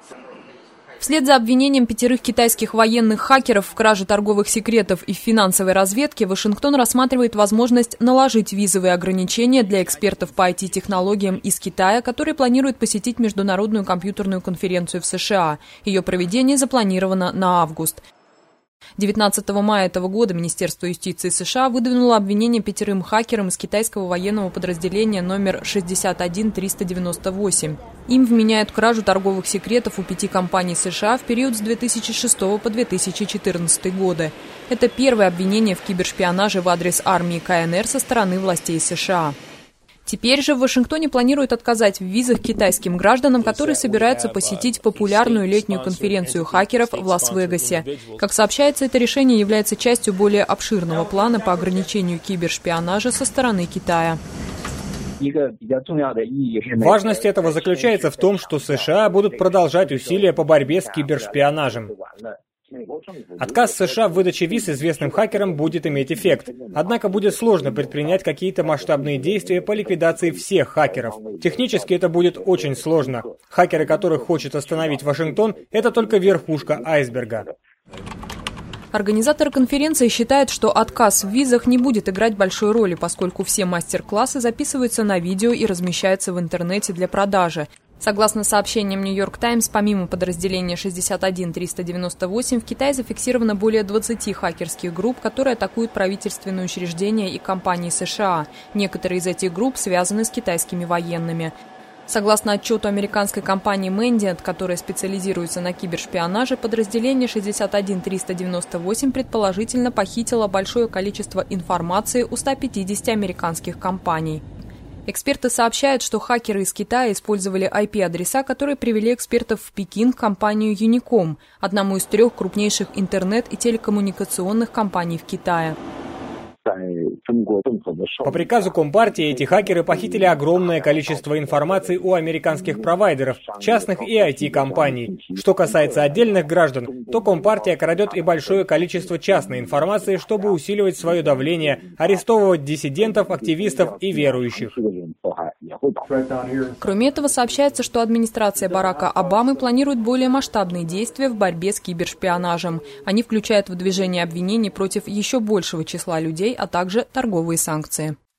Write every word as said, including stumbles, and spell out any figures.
Вслед за обвинением пятерых китайских военных хакеров в краже торговых секретов и в финансовой разведке, Вашингтон рассматривает возможность наложить визовые ограничения для экспертов по ай ти-технологиям из Китая, которые планируют посетить Международную компьютерную конференцию в США. Ее проведение запланировано на август. девятнадцатого мая этого года Министерство юстиции США выдвинуло обвинение пятерым хакерам из китайского военного подразделения номер шестьдесят один триста девяносто восемь. Им вменяют кражу торговых секретов у пяти компаний США в период с две тысячи шестого по две тысячи четырнадцатый годы. Это первое обвинение в кибершпионаже в адрес армии ка эн эр со стороны властей США. Теперь же в Вашингтоне планируют отказать в визах китайским гражданам, которые собираются посетить популярную летнюю конференцию хакеров в Лас-Вегасе. Как сообщается, это решение является частью более обширного плана по ограничению кибершпионажа со стороны Китая. Важность этого заключается в том, что США будут продолжать усилия по борьбе с кибершпионажем. Отказ США в выдаче виз известным хакерам будет иметь эффект. Однако будет сложно предпринять какие-то масштабные действия по ликвидации всех хакеров. Технически это будет очень сложно. Хакеры, которых хочет остановить Вашингтон, это только верхушка айсберга. Организаторы конференции считают, что отказ в визах не будет играть большой роли, поскольку все мастер-классы записываются на видео и размещаются в интернете для продажи. Согласно сообщениям «Нью-Йорк Таймс», помимо подразделения шестьдесят один триста девяносто восемь, в Китае зафиксировано более двадцати хакерских групп, которые атакуют правительственные учреждения и компании США. Некоторые из этих групп связаны с китайскими военными. Согласно отчету американской компании Mandiant, которая специализируется на кибершпионаже, подразделение шестьдесят один триста девяносто восемь предположительно похитило большое количество информации у ста пятидесяти американских компаний. Эксперты сообщают, что хакеры из Китая использовали ай пи-адреса, которые привели экспертов в Пекин к компанию Unicom, одному из трех крупнейших интернет- и телекоммуникационных компаний в Китае. По приказу Компартии эти хакеры похитили огромное количество информации у американских провайдеров, частных и ай ти-компаний. Что касается отдельных граждан, то Компартия крадет и большое количество частной информации, чтобы усиливать свое давление, арестовывать диссидентов, активистов и верующих. Кроме этого, сообщается, что администрация Барака Обамы планирует более масштабные действия в борьбе с кибершпионажем. Они включают в движение обвинений против еще большего числа людей, а также торговые санкции.